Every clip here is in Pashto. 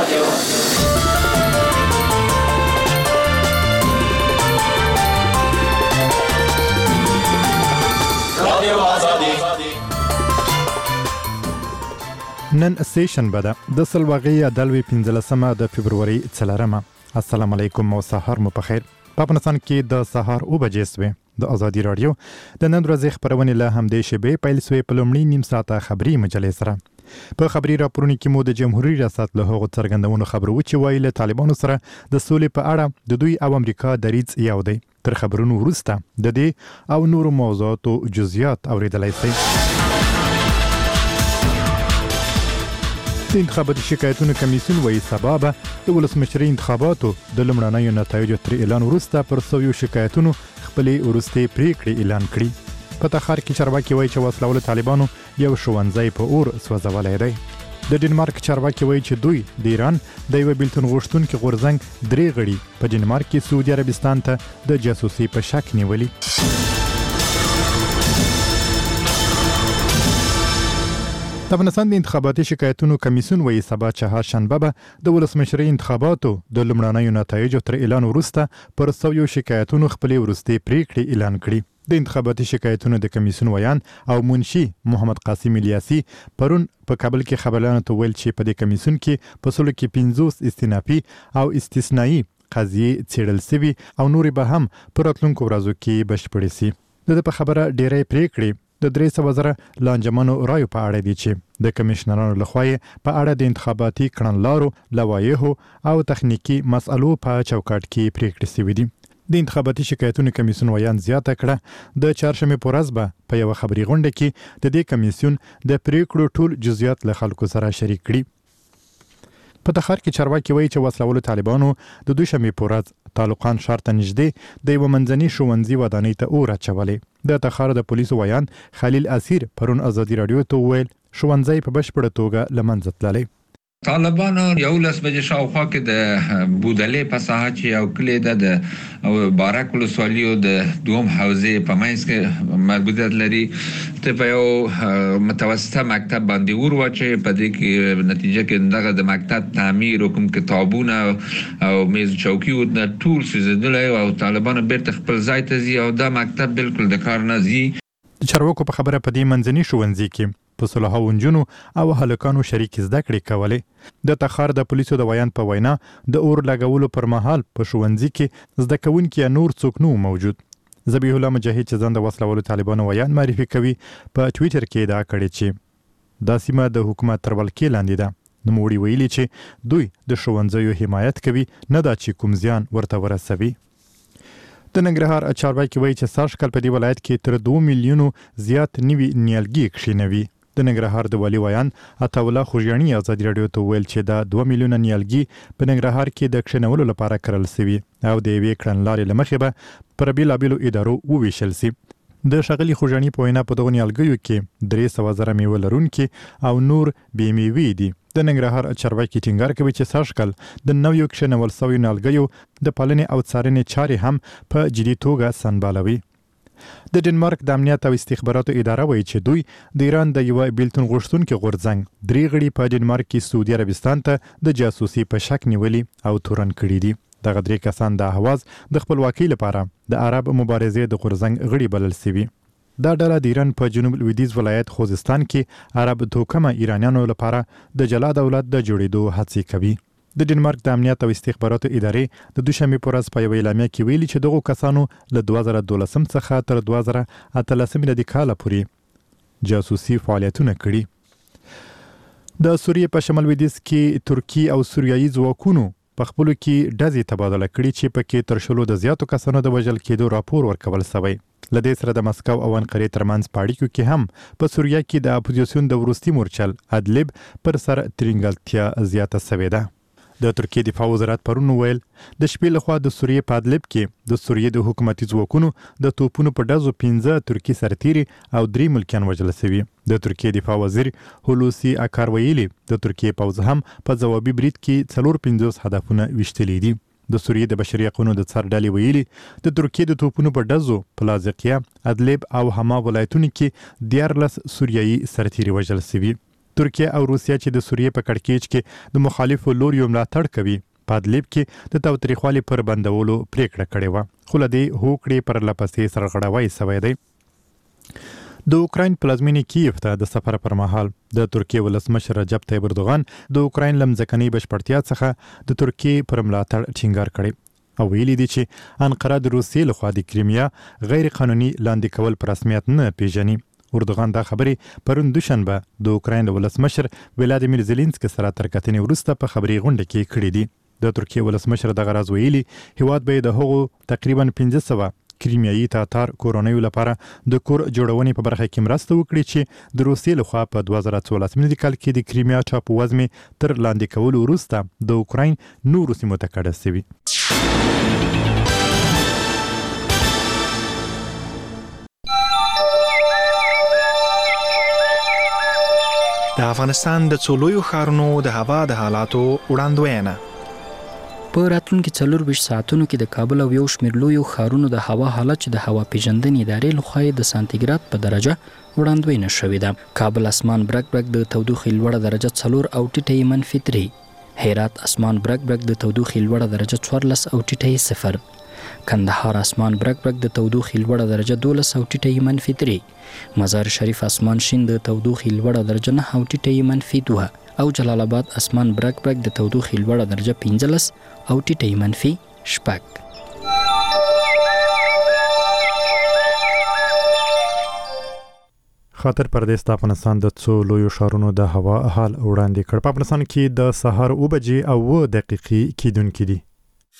نن سیشنبه ده د سلواغې دلوي 15 د فبرवरी 4. السلام علیکم او سهار مو په خیر. په افغانستان کې د سهار او بجې سوې د ازادي رادیو د نن ورځې خبرونه له همدې شبې پیل سوې په لومړي نیم ساعته خبري مجلې سره. په خبري راپورونو کې مو د جمهوریت ریاست له هغو څرګندونو خبرو چې وایي له طالبانو سره د سولې په اړه د دوی او امریکا دریځ یو دی. تر خبرونو وروسته د دې او نورو موضوعاتو جزئیات اوریدلای شئ. د انتخاباتي شکایتونو کمیسیون وایي سبا به د ولسمشرۍ انتخاباتو د لومړنیو نتایجو تر اعلان وروسته پر سویو شکایتونو خپلې وروستۍ پریکړې اعلان کړي. په تخار کې چارواکي وایي چې وسله طالبانو یو ښوونځی په اور سوځولی دی. د ډنمارک چارواکي وایي چې دوی د ایران د یوه بیلتون غوښتونکي غورځنګ 3 غړي په ډنمارک کې سعودي عربستان ته د جاسوسي په شک نیولي. د افغانستان د انتخاباتي شکایتونو کمیسیون وایي سبا چهارشنبه به د ولسمشرۍ انتخاباتو د لومړنیو نتایجو تر اعلان وروسته پر سویو شکایتونو خپلې وروستۍ پریکړې اعلان کړي. د انتخاباتي شکایتونو د کمیسیون ویان او منشي محمد قاسم الیاسي پرون په کابل کې خبريالانو ته ویل چې په دې کمیسیون کې په سلو کې 50 استینافي او استثنایی قضیې څیړل شوي او نورې به هم په راتلونکو ورځو کې بشپړې شي. د په خبره ډېرې پریکړې د 300,000 لانجمنو رایو په اړه دي چې د کمشنرانو لخوا په اړه د انتخاباتي کړنلارو لوایحو او تخنیکی مسالو په چوکاټ کې پریکړې شوې دي. د انتخاباتي شکایتونو کمیسیون ویان زیاته کړه د چهارشنبه په ورځ به په یو خبري غونډه کې د دې کمیسیون د پریکړو ټول جزئیات له خلکو سره شریک کړي. په تخار کې چارواکي وایي چې وسله طالبانو د دوشنبه په ورځ تعلقان ښار ته نږدې د یوه منځني ښوونځي ودانۍ ته اور اچولې. د تخار د پولیسو ویان خلیل اسیر پرون ازادي رادیو ته وویل ښوونځی په بشپړه توګه له منځه تللی. طالبانو 11 بجې شاوخوا کې د بودلې په ساحه چې یو کلی ده د بارک ولسوالیو د دوم حوزې په منځ کې مربوطیت لري ته په یو متوسطه مکتب باندې اور واچي. په دې کې نتیجه کې دغه د مکتب تعمیر او کوم کتابونه او میز چوکي او د ټول سوځیدلی او طالبانو بیرته خپل ځای ته ځي او دا مکتب بالکل د کار نه ځي. د چارواکو په خبره په دې منځني ښوونځي کې په سلوهاو نجونو او هلکانو شریک زده کړې کولې. د تخار د پولیسو د ویان په وینا د اور لګولو پر مهال په ښوونځي کې زده کوونکي نور څوک نه موجود. ذبیح الله مجاهد چې ځان د وسله طالبانو ویان معرفي کوي په ټویټر کې دا کړی چې دا سیمه د حکومت تر ولکې لاندې ده. نوموړي ویلي چې دوی د ښوونځیو حمایت کوي نه دا چې کوم زیان ورته ورسوي. د ننګرهار چارواکي وایي چې سږکال په دې ولایت کې تر 2 میلیونو زیات نوي نیالګي کښینوي. د ننګرهار د والي ویان عطاالله خوږیاڼي ازادي رادیو ته ویل چې دا 2 میلیونه نیالګي په ننګرهار کې د کښینولو لپاره کرل شوي او د یوې کړنلارې له مخې به پر بېلابېلو ادارو وویشل شي. د ښاغلي خوږیاڼي په وینا په دغو نیالګیو کې 300,000 میوه لرونکي او نور بې میوې دي. د ننګرهار چارواکي ټینګار کوي چې سږکال د نویو کښینول شویو نیالګیو د پالنې او څارنې چارې هم په جدي توګه سنبالوي. د ډنمارک د امنیت او استخباراتو اداره وایي چې دوی د ایران د یوه بیلتون غوښتونکي غورځنګ 3 غړي په ډنمارک کې سعودي عربستان ته د جاسوسي په شک نیولي او تورن کړي دي. دغه 3 کسان د اهواز د خپلواکۍ لپاره د عرب مبارزې د غورځنګ غړي بلل شوي. دا ډله د ایران په جنوب لویدیځ ولایت خوزستان کې عرب توکمه ایرانیانو لپاره د جلا دولت د جوړېدو هڅې کوي. د ډنمارک د امنیت او استخباراتو ادارې د دوشنبه په ورځ په یوه اعلامیه کې ویلي چې دغو کسانو له 2012 څخه تر 2018 میلادي کاله پورې جاسوسي فعالیتونه کړي. د سوریې په شمال لویدیځ کې ترکی او سوریایي ځواکونو په خپلو کې ډزې تبادله کړي چې پکې تر 100 د زیاتو کسانو د وژل کېدو راپور ورکول شوی. له دې سره د مسکو او انقرې ترمنځ په اړیکو کې هم په سوریه کې د اپوزیسیون د وروستي مورچل ادلب پر سر ترینګلتیا زیاته شوې ده. د ترکیې دفاع وزارت پرون ویل د شپې لخوا د سوریې په ادلب کې د سوریې د حکومتي ځواکونو د توپونو په ډزو 15 ترکي سرتیري او 3 ملکیان وژل شوي. د ترکیې دفاع وزیر هولوسی اکار ویلي د ترکیې پوځ هم په ځوابي برید کې 450 هدفونه ویشتلي دي. د سوریې د بشري حقوقو د څار ډلې ویلي د ترکیې د توپونو په ډزو په لاذقیه، ادلب او حما ولایتونو کې 14 سوریایي سرتیري وژل شوي. ترکیه او روسیه چې د سوریې په کړکېچ کې د مخالفو لوریو ملاتړ کوي په ادلب کې د تاوتریخوالي پر بندولو پریکړه کړې وه خو له دې هوکړې پر لپسې سرغړاوی سوی دی د اوکراین پلازمینې کیف ته د سفر پر مهال د ترکیه ولسمشر رجب طیب اردوغان د اوکراین لمځکنۍ بشپړتیا څخه د ترکیه پر ملاتړ ټینګار کړی او ویلي دي چې انقره د روسیې لخوا د کریمیا غیر قانوني لاندې کول پر رسمیت نه پیژني اردوغان دا خبرې پرون دوشنبه د اوکراین ولسمشر ولادیمیر زيلنسکي سره تر کتنې وروسته په خبري غونډه کې کړې دي د ترکیه ولسمشر دغه راز ویلي هیواد به د هغو تقریبا 1500 کریمیایي تاتار کورونیو لپاره د کور جوړونې په برخه کې مرسته وکړي چې د روسیې لخوا په 2014 میلادي کال کې د کریمیا ټاپووزمې تر لاندې کولو وروسته د اوکراین نورو سیمو ته کډه شوې. د افغانستان د څولویو ښارونو د هوا د حالاتو وړاندوینه. په راتلونکي 24 ساعتونو کې د کابل او یو شمېر لویو ښارونو د هوا حالت چې د هوا پیژندنې ادارې لخوا د سانتیګراد په درجه وړاندوینه شوې ده. کابل اسمان برګ برګ د تودوخې لوړه درجه 4 او ټیټه -3. هرات اسمان برګ برګ د تودوخې لوړه درجه 14 او ټیټه 0. کندهار اسمان برګ برګ د تودوخې لوړه درجه 12 او ټیټه -3. مزار شریف اسمان شین د تودوخې لوړه درجه 9 او ټیټه -2. او جلال آباد اسمان برګ برګ د تودوخې لوړه درجه 15 او ټیټه -6. خاطر پردیس د افغانستان د څو لویو ښارونو د هوا حال وړاندې کړ. په افغانستان کې د سهار 9:09 کیدونکې دي.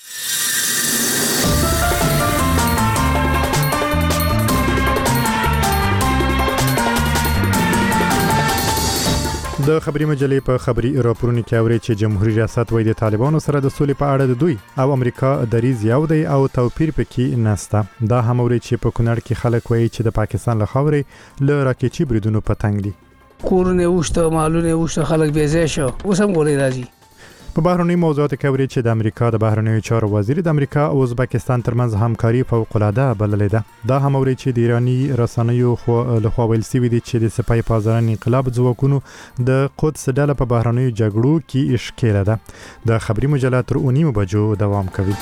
د خبري مجلې په خبري راپورونو کې اوري چې جمهوریت ریاست وایي د طالبانو سره د سولې په اړه د دوی او امریکا دریځ یو دی او توپیر پکې نشته. دا هم اوري چې په کونړ کې خلک وایي چې د پاکستان له خاورې له راکېچي بریدونو په تنګ دي. کورونه وشته مالونه وشته خلک بې ځای شو اوس هم ګولې راځي. په بهرنی موضوعاتو کې اوري چې د امریکا د بهرنیو چارو وزیر د امریکا او ازبکستان ترمنځ همکاري فوق العاده بللې ده. دا هم اوري چې د ایرانی رسنیو لخوا ویل شوی دی چې د سپای پازران انقلاب ځواکونو د قدس ډله په بهرنیو جګړو کې اشکاله ده. د خبري مجله تر 9 بجو دوام کوي.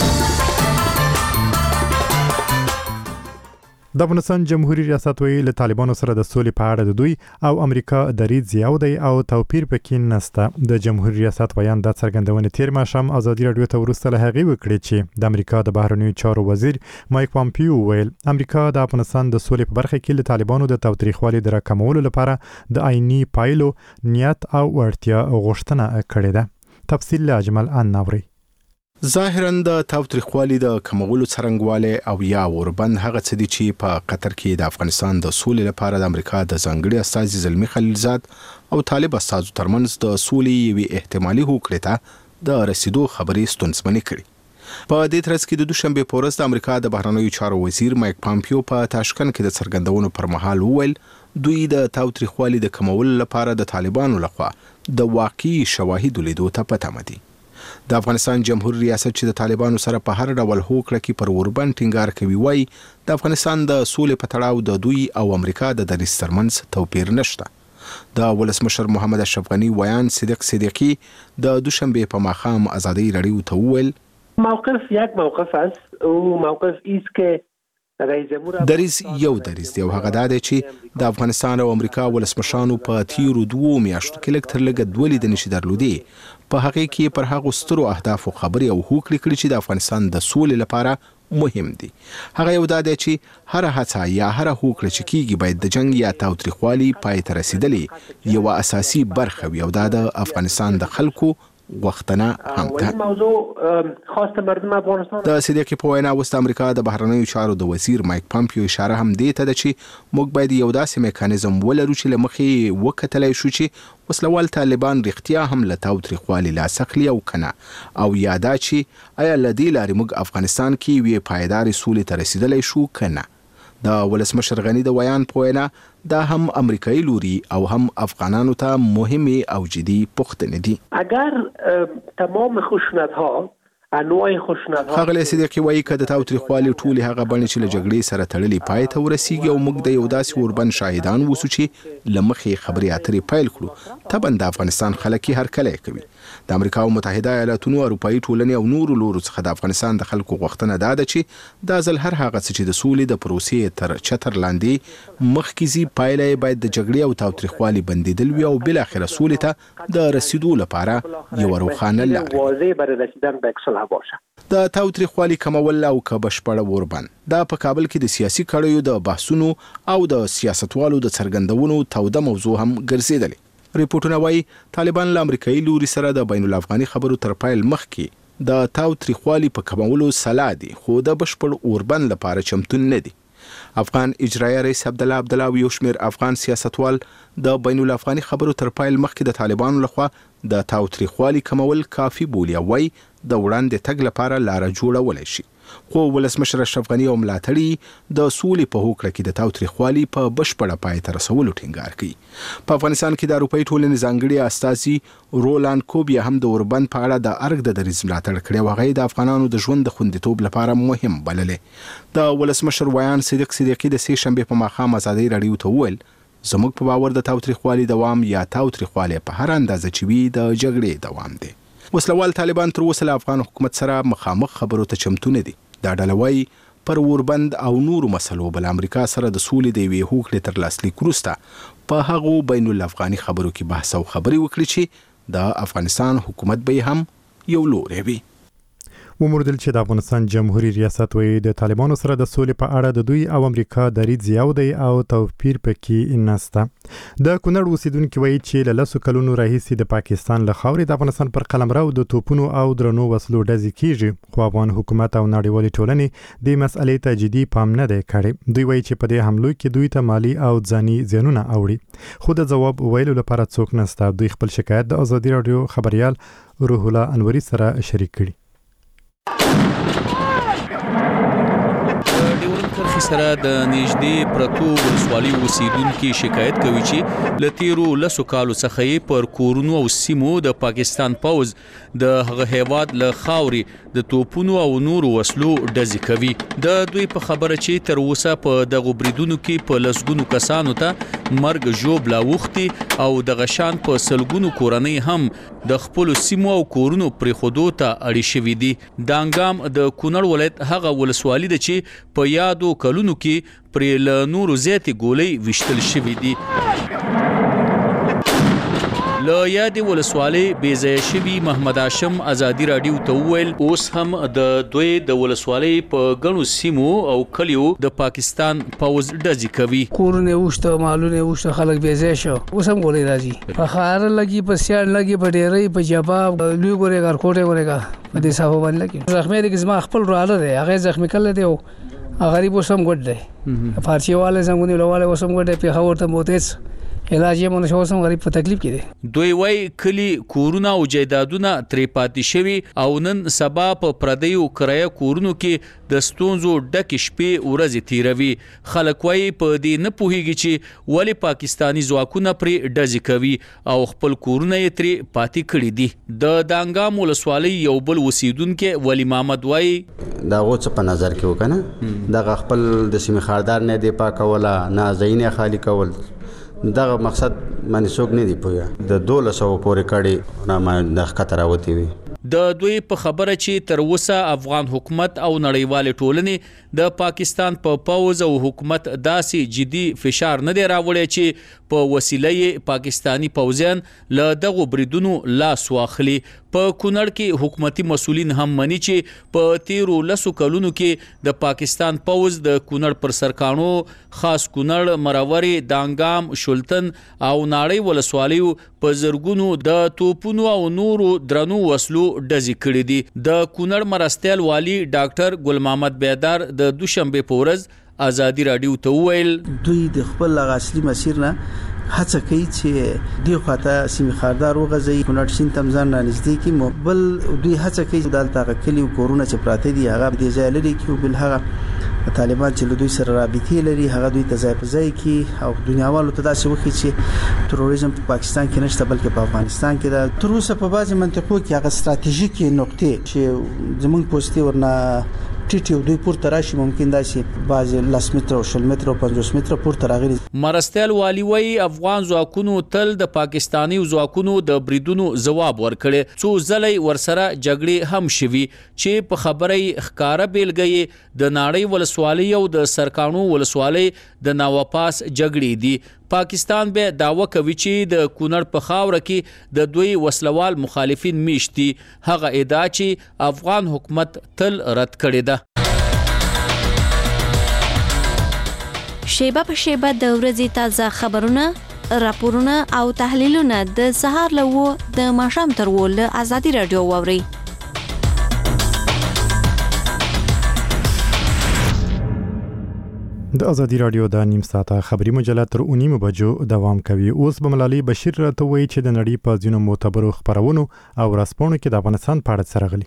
د افغانستان جمهوریت ریاست ویلي له طالبانو سره د سولې په اړه د دوی او امریکا دریځ یو دی او توپیر پکې نشته. د جمهوریت ریاست بیان د څرګندونې تیر ماښام ازادي راډیو ته وروسته له هغې وکړې چې د امریکا د بهرنیو چارو وزیر مایک پامپیو ویل امریکا د افغانستان د سولې په برخه کې له طالبانو د تاوتریخوالي د راکمولو لپاره د عیني پایلو نیت او وړتیا غوښتنه کړې ده. تفصیل له اجمل انوري. ظاهراً د تاوتریخوالي د کمولو څرنګواله او یا وربند هغه څه دي چې په قطر کې د افغانستان د سولې لپاره د امریکا د ځانګړي استازي زلمی خلیلزاد او طالب استازو ترمنځ د سولې یوې احتمالي هوکړې ته د رسیدو خبرې ستونزمنې کړې. په دې ترڅ کې د دوشنبه په ورځ د امریکا د بهرنیو چارو وزیر مایک پامپیو په تاشکند کې د څرګندونو پر مهال وویل دوی د تاوتریخوالي د کمولو لپاره د طالبانو لخوا د واقعي شواهد لیدو ته پټه دي. د افغانستان جمهوریت ریاست چې د طالبانو سره په هر ډول هوکړه کې پر وربند ټینګار کوي وایي د افغانستان د سولې په تړاو د دوی او امریکا د دریځ ترمنځ توپیر نشته. د ولسمشر محمد اشرف غنی ویان صدیق صدیقی د دوشنبه په ماښام ازادي راډیو ته وویل موقف یک موقف است او موقف است که دریځ یو دریځ دی او هغه دا دی چې د افغانستان او امریکا ولسمشرانو په تیرو 2 میاشتو کې لږ تر لږه 2 لیدنې شي درلودې. په هغه کې پر هغو سترو اهدافو خبرې او هوکړې کړې چې د افغانستان د سولې لپاره مهم دي. هغه یو دا دی چې هر هڅه یا هر هوکړه چې کیږي باید د جنگ یا تاوتریخوالي پای ته رسیدلې یو اساسي برخه وي او دا د افغانستان د خلکو وختنه هم ده. د صدیقی په وینا وست امریکا د بهرنیو چارو د وزیر مایک پامپیو اشاره هم دی ته چې موږ باید یو داسې میکانیزم ولرو چې لمخې وکتلای شو چې وسلوال طالبان رښتیا هم له تاوتریخوالي لاس اخلي او کنه او یادا چې آیا لدی لارې موږ افغانستان کې وی پایدار سولې ته رسیدلای شو کنه. د ولسمشر غنی د ویان په وینا دا هم امریکایی لوري او هم افغانانو ته مهمه او جدي پوښتنې دي. اگر تمام خشونت‌ها انواع خشونت خغلی صدیقی وایي که د تاوتریخوالي ټولې هغه بڼې چې له جګړې سره تړلې پای ته ورسیږي او موږ د یو داسې اوربند شاهدان اوسو چې له مخې خبرې اترې پیل کړو طبعا د افغانستان خلک یې هرکلی کوي. د امریکا متحده ایالاتونو اروپایي ټولنې او نورو لورو څخه د افغانستان د خلکو غوښتنه دا ده چې دا ځل هر هغه څه چې د سولې د پروسې تر چتر لاندې مخکې ځي پایله یې باید د جګړې او تاوتریخوالي بندېدل وي او بالاخره سولې ته د رسیدو لپاره یوه روښانه لاره واضح برای رسیدن به صلح باشه. د تاوتریخوالي کمول او که بشپړه اوربند دا په کابل کې د سیاسي کړیو د بحثونو او د سیاستوالو د څرګندونو توده موضوع هم ګرځېدلې. ریپورټونه وایي طالبان له امریکایي لوري سره د بین الافغاني خبرو تر پیل مخکې د تاوتریخوالي په کمولو سلا دي خو د بشپړ اوربند لپاره چمتون نه دي. افغان اجرایي رئیس عبدالله عبدالله او یو شمېر افغان سیاستوال د بین الافغاني خبرو تر پیل مخکې د طالبانو لخوا د تاوتریخوالي کمول کافي بولي او وایي د وړاندې تګ لپاره لاره جوړولی شي. خو ولسمشر اشرف غني او ملاتړي د سولې په هوکړه کې د تاوتریخوالي په بشپړه پای ته رسولو ټینګار کوي. په افغانستان کې د اروپایي ټولنې ځانګړي استازي رولاند کوبیا هم د اوربند په اړه د ارګ د دریځ ملاتړ کړی او هغه د افغانانو د ژوند د خوندیتوب لپاره مهم بللې. د ولسمشر ویان صدیق صدیقي د سې شنبې په ماښام ازادي راډیو ته وویل زموږ په باور د تاوتریخوالي دوام یا تاوتریخوالي په هر اندازه چې وي د جګړې دوام دی. وسلوال طالبان تر اوسه له افغان حکومت سره مخامخ خبرو ته چمتو نه دي. دا ډله وایي پر اوربند او نورو مسلو بل امریکا سره د سولې د یوې هوکړې تر لاسلیک وروسته په هغو بین الافغاني خبرو کې بحث او خبرې وکړي چې د افغانستان حکومت به هم یو لوری وي. وموردل چې د افغانستان جمهوریت ریاست وایي د طالبانو سره د سولې په اړه د دوی او امریکا دریځ یو دی او توپیر پکې نشته. د کونړ اوسیدونکي وایي چې له لسو کلونو راهیسې د پاکستان له خاورې د افغانستان پر قلمرو د توپونو او درنو وسلو ډزې کیږي خو افغان حکومت او نړیوالې ټولنې د مسئلې ته جدي پام نه دی کړی. دوی وایي چې په دې حملو کې دوی ته مالی او ځاني زیانونه اوړي خو د ځواب ویلو لپاره څوک نشته. دوی خپل شکایت د ازادي راډیو خبريال روح الله انوري سره شریک کړي. سره د نږدې پرتو ولسوالۍ اوسیدونکي شکایت کوي چې له تیرو لسو کالو څخه یې پر کورونو او سیمو د پاکستان پوځ د هغه هیواد له خاورې د توپونو او نورو وسلو ډزې کوي. د دوی په خبره چې تر اوسه په دغو بریدونو کې په لسګونو کسانو ته مرګ ژوبله اوښتي او د غشان په سلګونو کورنۍ هم د خپلو سیمو او کورونو پرېښودو ته اړې شوي دي. دانګام د کونړ ولایت هغه ولسوالي ده چې په یادو کلونو کې پرې له نورو زیاتې ګولۍ ویشتل شوي دي. له یادې ولسوالۍ بې ځایه شوي محمد هاشم ازادي راډیو ته وویل اوس هم د دوی د ولسوالۍ په ګڼو سیمو او کلیو د پاکستان پوځ ډزې کوي. کورونه وشته مالونه وشته خلک بې ځایه شو اوس هم ګولۍ راځي په خاره لګي په سیاړ لګي په ډیرۍ په جباب لوی ګورې ګارکوټې ګورې په دې صحابه باندې لګي زخمي دي زما خپل رااله دی هغه زخمي کله دی او غریب وسم ګډ دی فارسی والے څنګه نیولواله وسم ګډ په خبر ته موتیس علاج یې مونږ شو سم غریب په تکلیف کې دي. دوی وای کلی کورونه او جیدادونه ترې پاتې شوي او نن سبا په پردیو کرایه کورونو کې د ستونزو ډک شپې ورځې تیروي. خلک وای په دې نه پوهیږي چې ولی پاکستانی ځواکونه پرې ډزې کوي او خپل کورونه یې ترې پاتې کړي دي. د دانګام ولسوالۍ یو بل اوسیدونکي ولی محمد وای دا غوڅ په نظر کې وکنه دغه خپل د سیمې خاردار نه دی پاکوله نه ځایونه خالی کول دغه مقصد باندې څوک نه دی پوهه د 1200 پورې کړي نه ما د خطر راوتی وي. د دوی په خبره چې تر اوسه افغان حکومت او نړیوال ټولنې د پاکستان په پوځ او حکومت داسې جدي فشار نه دی راوړی چې په وسیله پاکستانی پوځیان له دغو بریدونو لاس واخلي. په کونړ کې حکومتي مسؤلین هم مني چې په تیرو لسو کلونو کې د پاکستان پوځ د کونړ پر سرکانو خاص کونړ مرورې دانګام شلتن او ناړۍ ولسوالیو په زرګونو د توپونو او نورو درنو وسلو ډزې کړې دي. د کونړ مرستیال والی ډاکټر ګل محمد بیدار د دوشنبه په ورځ ازادي راډیو ته وویل دوی د خپل اصلي مسیر نه هڅه کوي چې دی خواته سیمې خاردار وغځي کونړ سیند ته ځان رانږدې کړي بل دوی هڅه کوي چې دلته کلی کورونه چې پراته دي هغه د ځای لري کې بل هغه طالبان چې له دوی سره رابطې لري هغه دوی ته ځای په ځای کې او دنیاوالو ته داسې وکړي چې تروریزم په پاکستان کې نشته بلکې په افغانستان کې ده. تر اوسه په بعضي منطقو کې هغه ستراتیژیکي نقطې چې زموږ پوستي ورنه ټیټ دوی پورته راشي ممکن داسې بعضي 10 متر او 20 متر او 50 متر پورته راغلي. مرستیال والی وی افغان ځواکونو تل د پاکستانی ځواکونو د بریدونو جواب ورکړي څو ځلې ورسره جګړې هم شوي چې په خبرې ښکارا بیلګي د ناړۍ ولسوالۍ او د سرکانو ولسوالۍ د ناواپاس جګړې دي. پاکستان به داوا کوي چې د کونړ په خاوره کې د دوی وسلوال مخالفین میشتي هغه ادعا چې افغان حکومت تل رد کړې ده. شیبه په شیبه د ورځې تازه خبرونه، راپورونه او تحلیلونه د سهار له د ماښام تر له ازادي رادیو واوري. د ازادي رادیو د نیم ساعته خبري مجله تر 9 بجو دوام کوي. اوس به ملالي بشیر راته وایي چې د نړۍ په ځینو معتبرو خبرونو او رسپونو کې د افغانستان په اړه سره غلي.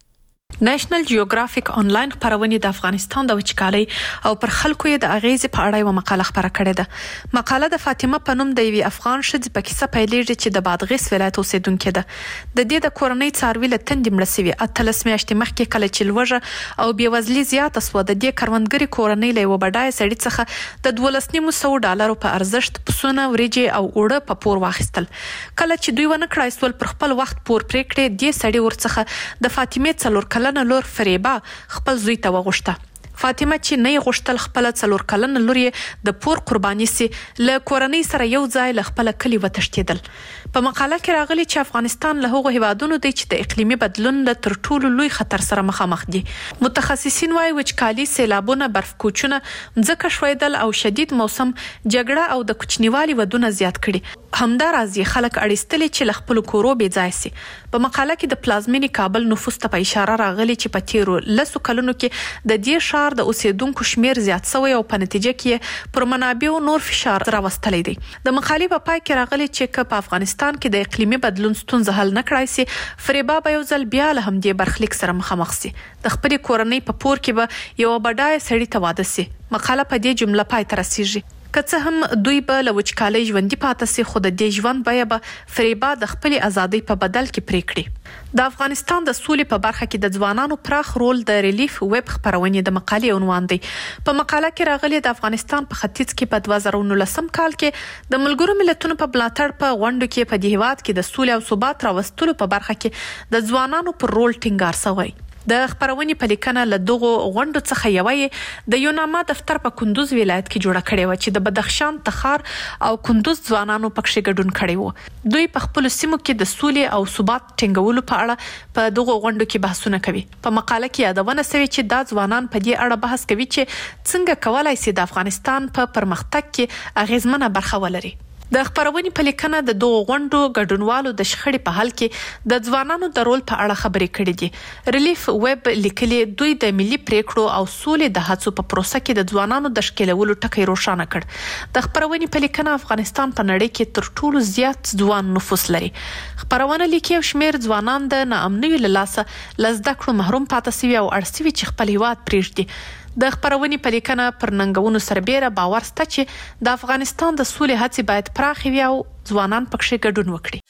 نېشنل جیوګرافیک آنلاین خبرونه د افغانستان د وچکالۍ او پر خلکو یې د اغیزې په اړه یو مقاله خبره کړې ده. مقاله د فاطمه په نوم د یوې افغان ښځې په کیسه پیلېږي چې د بادغیس ولایت اوسیدونکې ده. د دې د کورنۍ څاروي له تندې مړه شوې 18 میاشتې مخکې کله چې لوږه او بېوزلي زیاته سوه د دې کروندګرې کورنۍ له یوه بډایه سړي څخه د $12,000 په ارزښت پسونه، وریجې او اوړه په پور واخیستل. کله چې دوی ونه کړای سول پر خپل وخت پور پرې کړې دې سړي ورڅخه د فاطمې 4 کلنه لور فریبا خپل زوی ته وغوښته. فاطمه چې نه غوښتل خپل 4 کلنه لور یې د پور قرباني سي له کورنۍ سره یو ځای له خپل کلی وتښتیدل. په مقاله کې راغلي چې افغانستان له هغو هیوادونو دی چې د اقلیمي بدلون له تر ټولو لوی خطر سره مخامخ دي. متخصصین وايي وچکالي، سیلابونه، برف کوچونه، ځمکه ښویدل او شدید موسم، جګړه او د کوچنیوالي ودونه زیات کړي. همداراز خلک اړیستلي چې له خپل کورو بې ځای سي. په مقاله کې د پلازمینې کابل نفوس ته په اشاره راغلي چې په تیرو 10 کلونو کې د دې ښار د اوسیدونکو شمیر زیات شوی او په نتیجه کې پر منابعو نور فشار راوستلی دی. د مقالې په پای کې راغلي چې په افغانستان کې د اقلیمي بدلون ستونزه حل نه کړای سي فریبا به یو ځل بیا له همدې برخلیک سره مخامخ سي. د خپلې کورنۍ په پور کې به یو بډایه سړي ته واده سي. مقاله په دې جمله پای ته رسیږي. که څه هم دوی به له وچکالۍ ژوندي پاتې سي خو د دې ژوند بیه به فریبا د خپلې ازادۍ په بدل کې پرې کړي. د افغانستان د سولې په برخه کې د ځوانانو پراخ رول د ریلیف ویب خبرونې د مقالې عنوان دی. په مقاله کې راغلي د افغانستان په ختیځ کې په 2019 کال کې د ملګرو ملتونو په ملاتړ په غونډو کې په دې هیواد کې د سولې او ثبات راوستلو په برخه کې د ځوانانو پر رول ټینګار شوی. د خبرونې په لیکنه له دغو غونډو څخه یوه د یوناما دفتر په کندوز ولایت کې جوړه کړې و چې د بدخشان، تخار او کندوز ځوانانو پکې ګډون کړی و. دوی په خپل سیمو کې د سولې او ثبات ټینګولو په اړه په دغو غونډو کې بحثونه کوي. په مقاله کې یادونه شوې چې دا ځوانان په دې اړه بحث کوي چې څنګه کولای شي د افغانستان په پرمختګ کې اغیزمنه برخه ولري. د خبرونې په لیکنه د دغو غونډو ګډونوالو د شخړې په حل کې د ځوانانو د رول په اړه خبرې کړې دي. ریلیف ویب لیکلي دوی د ملي پریکړو او سولې د هڅو په پروسه کې د ځوانانو د ښکېلولو ټکی روښانه کړ. د خبرونې په لیکنه افغانستان په نړۍ کې تر ټولو زیات ځوان نفوس لري. خبرونه لیکي یو شمېر ځوانان د ناامنیو له لاسه له زده کړو محروم پاتې شوي او اړ شوي چې خپل هیواد پرېږدي. د خبرونې په لیکنه پر ننګونو سربېره باور شته چې د افغانستان د سولې هڅې باید پراخې وي او ځوانان پکې ګډون وکړي.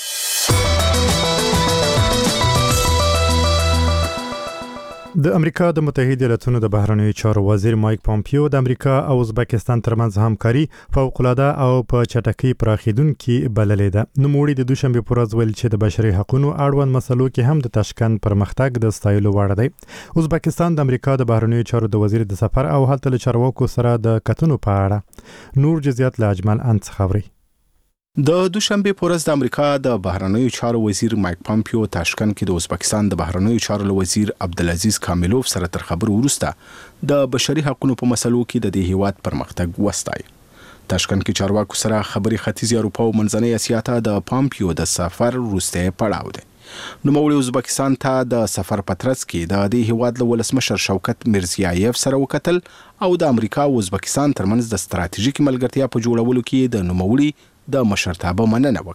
د امریکا د متحده ایالاتونو د بهرنیو چارو وزیر مایک پامپیو د امریکا او ازبکستان ترمنځ همکاري فوق‌العاده او په چټکۍ پراخیدونکې بللې ده. نوموړي د دوشنبه پر ورځ ویل چې د بشري حقوقو اړوند مسلو کې هم د تاشکند پرمختګ د ستایلو وړ دی. ازبکستان د امریکا د بهرنیو چارو د وزیر د سفر او هلته له چارواکو سره د کتنو په اړه نور جزئیات له اجمل انت خبري. د دوشنبه په ورځ د امریکا د بهرنیو چارو وزیر مایک پامپیو تاشکند کې د ازبکستان د بهرنیو چارو وزیر عبدالعزیز کامیلوف سره تر خبرو وروسته د بشري حقوقو په مسلو کې د دې هیواد پرمختګ وستای. تاشکند کې چارواکو سره خبري ختیځ اروپا او منځنۍ اسیا ته د پامپیو د سفر وروسته پړاو دی. نوموړي ازبکستان ته د سفر پترڅ کې د دې هیواد له ولسمشر شوکت میرزیایف سره وکتل او د امریکا او ازبکستان ترمنځ د ستراتیژیکي ملګرتیا په جوړولو کې د نوموړي د مشرتابه مننه وکړه.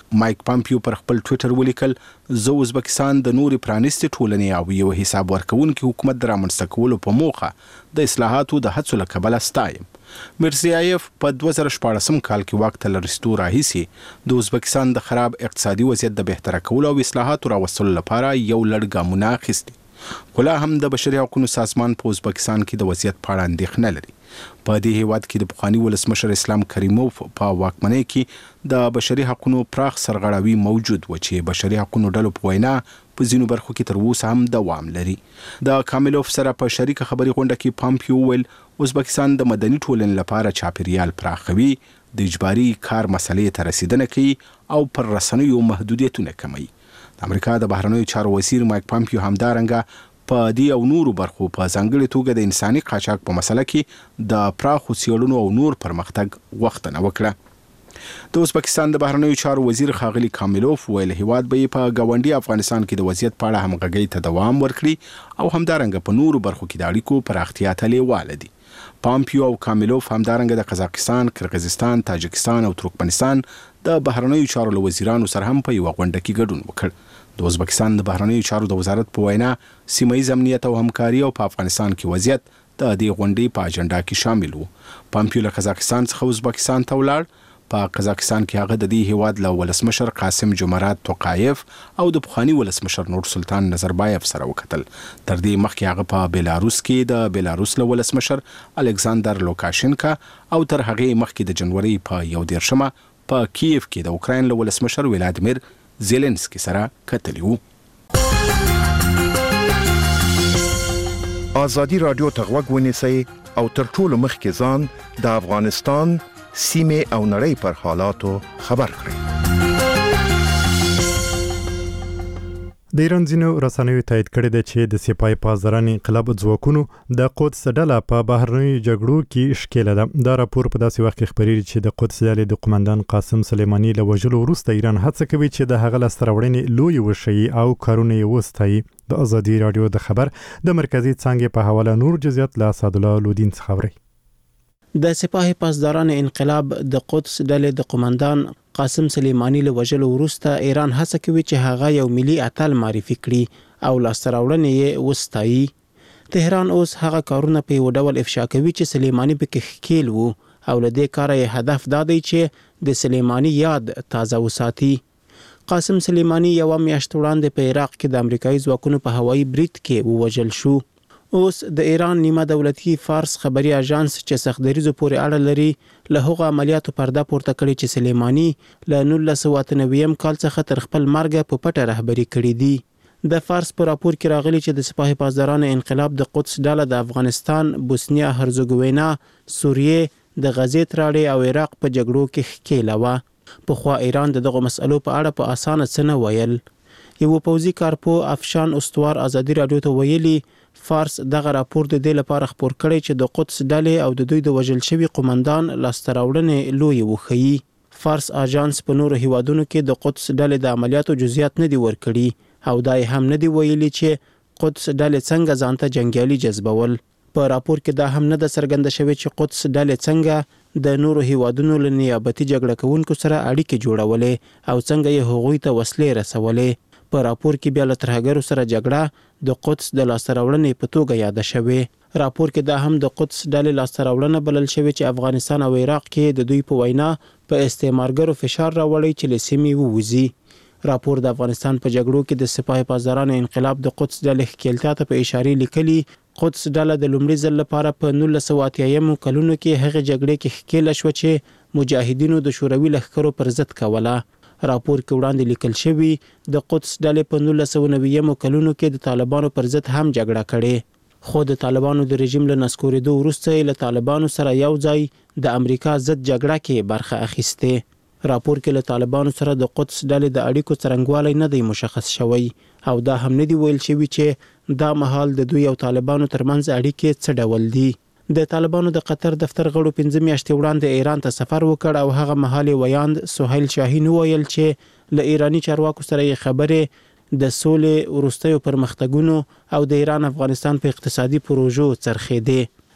مایک پامپیو پر خپل ټوئیټر ولیکل زه ازبکستان د نوري پرانیستي ټولنې او یو حساب ورکونکي حکومت درامنځته کولو په موخه د اصلاحاتو د هڅو له کبله ستایم. میرزیایف په 2014 کال کې واک ته لرستو راهیسي د ازبکستان د خراب اقتصادي وضعیت د بهتره کولو او اصلاحاتو راوستلو لپاره یو لړ ګامونه اخیستي. خو لا هم د بشري حقوقو سازمان په ازبکستان کې د وضعیت په اړه اندېښنه لري. په دې هیواد کې د پخواني ولسمشر اسلام کریموف په واکمنۍ کې د بشري حقوقو پراخ سرغړاوي موجود و چې بشري حقوقو ډلو په وینا په ځینو برخو کې تر اوسه هم دوام لري. د کاملوف سره په شریکه خبري غونډه کې پامپیو ویل ازبکستان د مدني ټولنې لپاره چاپیریال پراخوي، د اجباري کار مسلې ته رسیدنه کوي او پر رسنیو محدودیتونه کموي. د امریکا د بهرنیو چارو وزیر مایک پامپیو همدارنګه په دې او نورو برخو په ځانګړي توګه د انساني قاچاق په مسله کې د پراخو څېړنو او نور پرمختګ غوښتنه وکړه. د ازبکستان د بهرنیو چارو وزیر ښاغلي کاملوف ویل هیواد به په ګاونډي افغانستان کې د وضعیت په اړه همغږۍ ته دوام ورکړي او همدارنګه په نورو برخو کې د اړیکو پراختیا ته لیواله دي. پامپیو او کاملوف همدارنګه د قزاقستان، کرغیزستان، تاجکستان او ترکمنستان د بهرنیو چارو له وزیرانو سره هم په یو غونډه کې ګډون وکړ. د ازبکستان د بهرنیو چارو د وزارت په وینا سیمه‌ییز امنیت او همکاري او په افغانستان کې وضعیت د دې غونډې په اجنډا کې شامل وو. پامپیو له قزاقستان څخه ازبکستان ته ولاړ. په قزاقستان کې هغه د دې هیواد له ولسمشر قاسم جمرات توقایف او د پخوانی ولسمشر نور سلطان نظربایف سره وکتل. تر دې مخکې هغه په بیلاروس کې د بیلاروس له ولسمشر الکساندر لوکاشنکا او تر هغه مخکې د جنوري په 1 په کیف کې د اوکراین له ولسمشر ولادیمیر زيلنسکي سره کتلی وو. آزادي رادیو ته غوږ ونیسئ او تر ټولو مخکې ځان د افغانستان سیمه او نړۍ پر حالاتو خبر کړئ. د ایران ځینو رسنیو تایید کړی دی چې د سپاه پاسداران انقلاب ځواکونو د قدس ډله په بهرنیو جګړو کې ښکېله ده. دا راپور په داسې وخت کې خبرېږي چې د قدس ډلې د قومندان قاسم سلیماني له وژلو وروسته ایران هڅه کوي چې د هغه لاسته راوړنې لویې وښیي او کارونه یې وستایي. د ازادي رادیو د خبر د مرکزي څانګې په حواله نور جزئیات له اسدالله لودین څخه اورئ. د سپاه پاسداران انقلاب د قدس ډلې د قومندان قاسم سلیماني له وژلو وروسته ایران هڅه کوي چې هغه یو ملي اتل معرفي کړي او لاسته راوړنې یې وستایي. تهران اوس هغه کارونه په یو ډول افشا کوي چې سلیماني پکې ښکېل وو او له دې کاره یې هدف دا دی چې د سلیماني یاد تازه وساتي. قاسم سلیماني یو میاشت وړاندې په عراق کې د امریکایي ځواکونو په هوایي برید کې ووژل شو. اوس د ایران نیمه دولتي فارس خبري اژانس چې سختدریزو پورې اړه لري له هغه عملیاتو پرده پورته کړي چې سلیماني له 1998 کال څخه تر خپل مرګ په پټه رهبري کړې دي. د فارس په راپور کې راغلي چې د سپاه پاسداران انقلاب د قدس ډله د افغانستان، بوسنیا هرزګوینا، سوریه، د غزې تراړې او عراق په جګړو کې ښکېله وه. پخوا ایران دغه مسئلو په اړه په اسانه څه نه ویل. یو پوځي کارپو افشان استوار ازادي رادیو ته ویلي فارس دغه راپور د دې لپاره خپور کړی چې د قدس ډلې او د دوی د وژل شوي قومندان لاسته راوړنې لویې وښیي. فارس اژانس په نورو هیوادونو کې د قدس ډلې د عملیاتو جزئیات نه دي ورکړي او دا هم نه دی ویلي چې قدس ډلې څنګه ځان ته جنګیالي جذبول. په راپور کې دا هم نه ده څرګنده شوې چې قدس ډلې څنګه د نورو هیوادونو له نیابتي جګړه کوونکو سره اړیکې جوړولې او څنګه یې هغوی ته وسلې رسولې. په راپور کې بیا له ترهګرو سره جګړه د قدس د لاسته راوړنې په توګه یاده شوې. راپور کې دا هم د قدس ډلې لاسته راوړنه بلل شوې چې افغانستان او عراق کې د دوی په وینا په استعمارګرو فشار راوړی چې له سیمې ووځي. راپور د افغانستان په جګړو کې د سپاه پاسداران انقلاب د قدس ډلې ښکېلتیا ته په اشاره لیکلي. قدس ډله د لومړي ځل لپاره په 1980 کلونو کې هغه جګړې کې ښکېله شوه چې مجاهدینو د شوروي لښکرو پر ضد کوله. راپور کې وړاندې لیکل شوی د قدس ډلې په 1990 کلونو کې د طالبانو پر ضد هم جګړه کړې. خو د طالبانو د رژیم له نسکورېدو وروسته له طالبانو سره یو ځای د امریکا ضد جګړه کې برخه اخیسته. راپور کې له طالبانو سره د قدس ډلې د اړیکو څرنګوالی نه دی مشخص شوی او دا هم نه دی ویل شوی چې دا مهال د دوی او طالبانو ترمنځ اړیکې څه ډول دي. د طالبانو د قطر دفتر غړو 5 میاشتې وړاندې ایران ته سفر وکړ او هغه مهال ویاند سهیل شاهین وویل چې له ایرانی چارواکو سره یې خبرې د سولې وروستیو پرمختګونو او د ایران افغانستان په اقتصادي پروژو څرخېدې.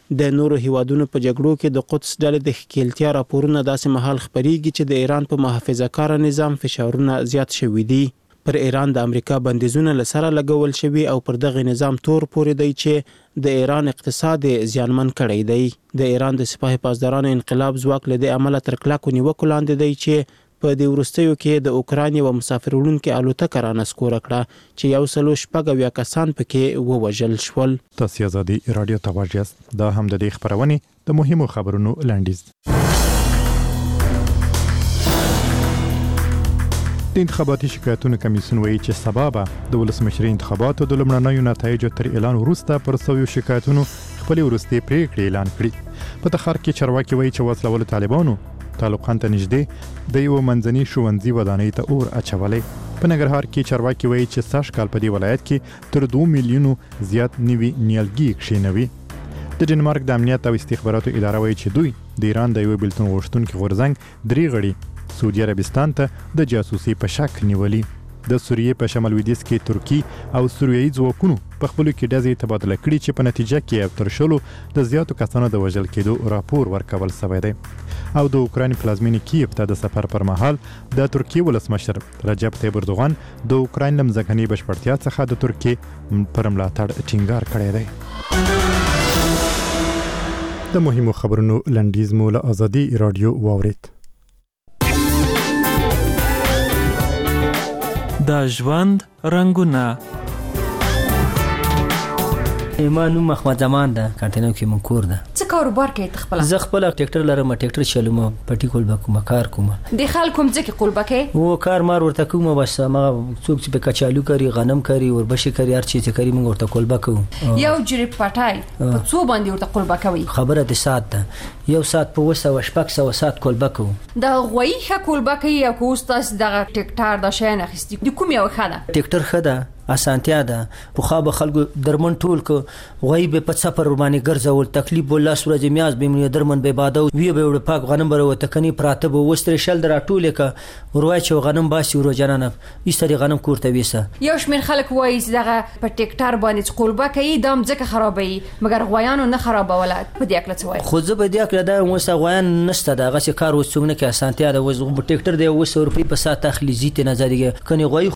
د نورو هیوادونو په جګړو کې د قدس ډلې د ښکیلتیا راپورونه داسې مهال خبريږي چې د ایران په محافظه‌کار نظام فشارونه زیات شوي دي. پر ایران د امریکا بندیزونه لسره لګول شوي او پر دغه نظام تور پورې دی چې د ایران اقتصاد زیانمن کړی دی. د ایران د سپاه پاسدارانو انقلاب ځواک له دې عمله تر کلکو نیوکو لاندې دی چې په دې وروستیو کې د اوکران یو مسافر وړونکي الوتکه رانسکوره کړه چې 160 کسان پکې ووژل شول. تاسو ازادي رادیو ته واجیاست. دا هم د دې خبرونه د مهمو خبرونو لاندیز. د انتخاباتي شکایتونو کمیسیون وایي چې سبب د ولسمشري انتخاباتو د لومړنیو نتایجو تر اعلان وروسته پر سویو شکایتونو خپل وروستي پریکړې اعلان کړې. په تخار کې چارواکي وایي چې وسلوال طالبانو تعلقان ته نږدې د یو منځني ښوونځي ودانۍ ته اور اچولې. په ننګرهار کې چارواکي وایي چې سږ کال په دې ولایت کې تر 2 میلیونو زیات نوي نیالګي کښینوي. د ډنمارک د امنیت او استخباراتو اداره وایي چې دوی د ایران د یو بلتون غوښتونکو غورځنګ 3 غړي سعودي عربستان ته د جاسوسي په شک نیولي. د سوریې په شمال لویدیځ کې ترکی او سوریایي ځواکونو په خپلو کې ډزې تبادله کړي چې په نتیجه کې تر شلو د زیاتو کسانو د وژل کېدو راپور ورکول شوی دی. او د اوکراین پلازمینې کیف ته د سفر پر مهال د ترکیې ولسمشر رجب طیب اردوغان د اوکراین د مځکنۍ بشپړتیا څخه د ترکیې پر ملاتړ ټینګار کړی دی. د مهمو خبرونو لنډیز مو له ازادي رادیو واورید. د ژوند رنگونه. ایمان محمد زمان ده کانټینو کې منکور ده. څه کاروبار کوي خپل؟ زه خپل ټریکټر لرم، ټریکټر چلوم، پټی کول بکوم، کار کوم. د خلکو مځکه کول بکې و کار مار ورته کوم، بس ما څوک چې په کچالو کوي، غنم کوي، وربشي کوي، هر چیز کوي، موږ ورته کول بکو. یو جری پټای په څو باندې ورته کول بکوي؟ خبره د سات ده، یو سات په وسه وشپک سو سات کول بکو. د غوي کول بکې یا کوستاس د ټریکټر د شین اخیستي د کوم یو خاله؟ ټریکټر خدا اسانتیا ده. په خو به خلکو درمن ټول کو غوي به په سفر باندې ګرځول، تکلیف ولا سورج میاز به مې درمن به باده وی به ور پاک غنم بره وتکنی پراته به وستر شل درا ټوله ک ورای چې غنم باسي ورو جنانه ایستري غنم کوړته ویسه. یو شمیر خلک وایي دغه په ټریکټر باندې قلبه کوي دم ځکه خرابوي، مګر غویانو نه خرابول. په دې اکل څه وایي؟ خو زه په دې اکل دا وسه غویان نشته، دغه کار وسونه کې اسانتیا ده. وز په ټریکټر دی 200 روپۍ په سات اخلي زیته نه ځدیږي کني غوي